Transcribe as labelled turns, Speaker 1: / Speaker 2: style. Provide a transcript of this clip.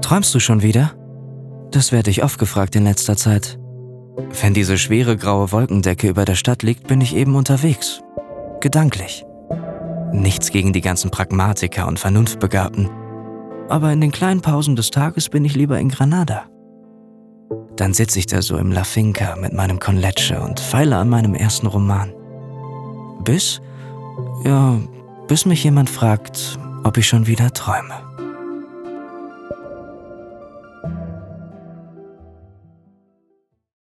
Speaker 1: Träumst du schon wieder? Das werde ich oft gefragt in letzter Zeit. Wenn diese schwere graue Wolkendecke über der Stadt liegt, bin ich eben unterwegs. Gedanklich. Nichts gegen die ganzen Pragmatiker und Vernunftbegabten. Aber in den kleinen Pausen des Tages bin ich lieber in Granada. Dann sitze ich da so im La Finca mit meinem Con Leche und feile an meinem ersten Roman. Bis mich jemand fragt, ob ich schon wieder träume.